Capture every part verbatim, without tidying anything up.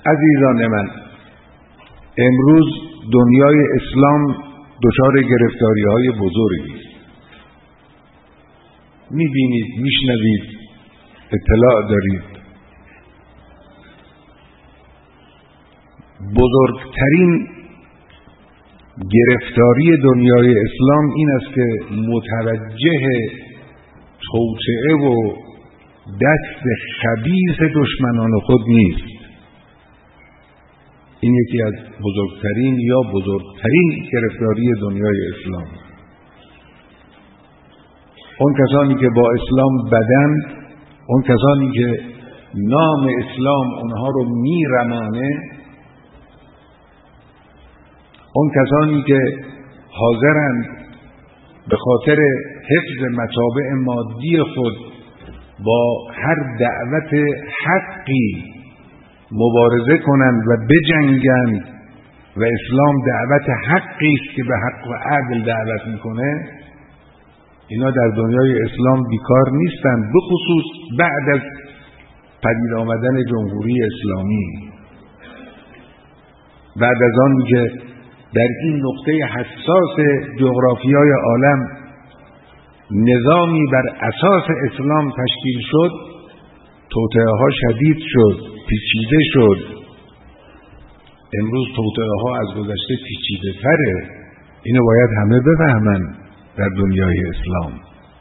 عزیزان من، امروز دنیای اسلام دچار گرفتاری‌های بزرگی است. می‌بینید، می‌شنوید، اطلاع دارید. بزرگترین گرفتاری دنیای اسلام این است که متوجه توطئه و دست خبیث دشمنان خود نیست. این یکی از بزرگترین یا بزرگترین گرفتاری دنیای اسلام. اون کسانی که با اسلام بدند، اون کسانی که نام اسلام اونها رو میرمانه، اون کسانی که حاضرند به خاطر حفظ مطابع مادی خود با هر دعوت حقی مبارزه کنند و بجنگند و اسلام دعوت حقی است که به حق و عدل دعوت میکنه، اینا در دنیای اسلام بیکار نیستند، به خصوص بعد از پدید آمدن جمهوری اسلامی. بعد از آن که در این نقطه حساس جغرافیای عالم نظامی بر اساس اسلام تشکیل شد، توطئه ها شدید شد، پیچیده شد. امروز توطئه ها از گذشته پیچیده تره. اینو باید همه بفهمن در دنیای اسلام.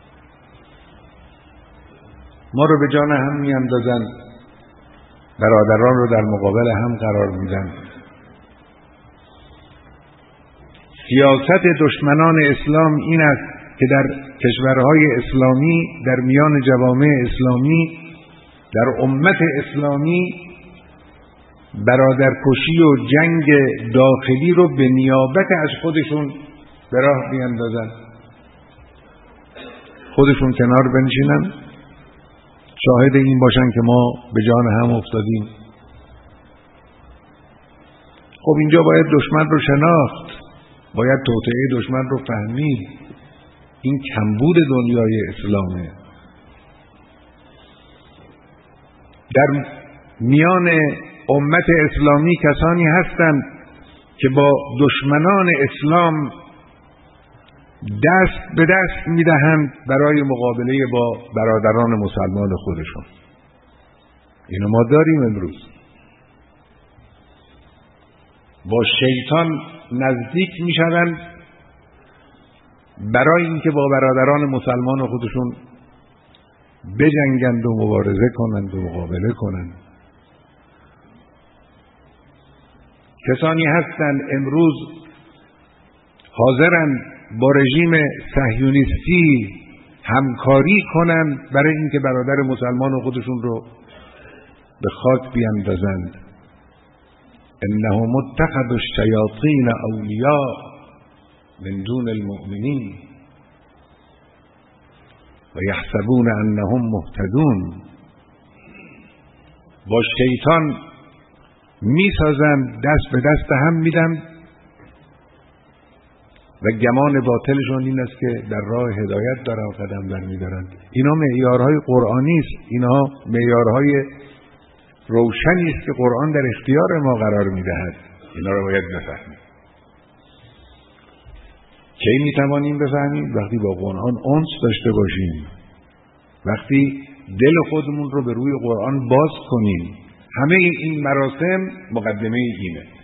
ما رو به جان هم میاندازن، برادران رو در مقابل هم قرار میدن. سیاست دشمنان اسلام این است که در کشورهای اسلامی، در میان جوامع اسلامی، در امت اسلامی برادرکشی و جنگ داخلی رو به نیابت از خودشون به راه بیاندازن، خودشون کنار بنشینن، شاهد این باشن که ما به جان هم افتادیم. خب اینجا باید دشمن رو شناخت، باید توطئه دشمن رو فهمید. این کمبود دنیای اسلامه. در میان امت اسلامی کسانی هستند که با دشمنان اسلام دست به دست میدهند برای مقابله با برادران مسلمان خودشون. اینو ما داریم امروز. با شیطان نزدیک میشوند برای اینکه با برادران مسلمان خودشون بجنگند و مبارزه کنند و مقابله کنند. کسانی هستند امروز حاضرند با رژیم صهیونیستی همکاری کنند برای اینکه برادر مسلمان خودشون رو به خاک بیاندازند. انهم اتخذوا الشیاطین اولیاء من دون المؤمنین و یحسبون انهم مهتدون. با شیطان میسازند، دست به دست هم میدن و گمان باطلشون این است که در راه هدایت دارن قدم برمیدارن. اینا معیارهای قرآنی است، اینا معیارهای روشنی است که قرآن در اختیار ما قرار میدهد. اینا رو باید بفهمیم. کی میتوانیم بفهمیم؟ وقتی با قرآن انس داشته باشیم، وقتی دل خودمون رو به روی قرآن باز کنیم. همه این مراسم مقدمه اینه.